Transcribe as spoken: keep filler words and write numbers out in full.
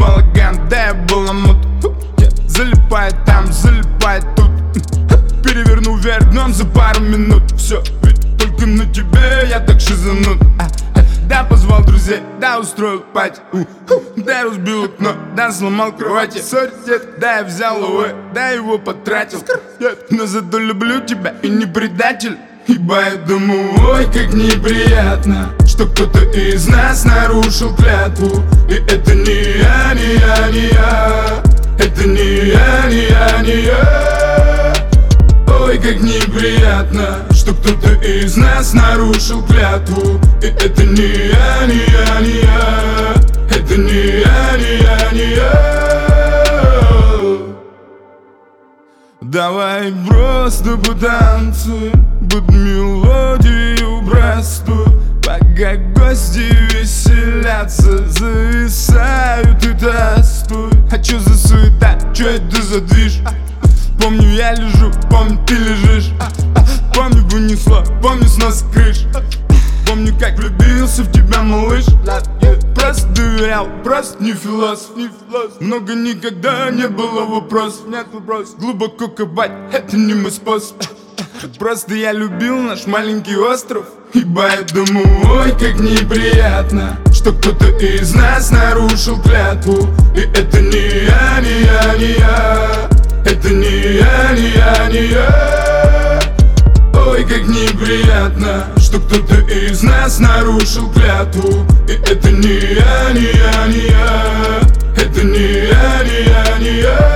балаган, да я был намут. Залипает там, залипает тут. Переверну вверх дном за пару минут. Все, ведь только на тебе я так шизанут. Да, позвал друзей, да, устроил пати. Да, я разбил окно, да, сломал кровати. Сори, дед, да, я взял ОВ, да, его потратил. Но зато люблю тебя и не предатель. Ибо я думаю, ой, как неприятно, что кто-то из нас нарушил клятву. И это не я, не я, не я. Это не я, не я, не я. Ой, как неприятно, что кто-то из нас нарушил клятву. И это не я, не я, не я. Это не я, не я, не я. Давай просто потанцуем под мелодию простую, пока гости веселятся, зависают и тостуют. А чё за суета, чё это за движ? Помню, я лежу, помню, ты лежишь. Помню, вынесло, помню, снос крыш. Помню, как влюбился в тебя, малыш. Просто доверял, просто не философ. Много никогда не было вопросов. Нет вопросов. Глубоко копать, это не мой способ. Просто я любил наш маленький остров. Ибо я думаю, ой, как неприятно, что кто-то из нас нарушил клятву. И это не я, не я, не я. Это не я, не я, не я. Ой, как неприятно, что кто-то из нас нарушил клятву. И это не я, не я, не я. Это не я, не я, не я.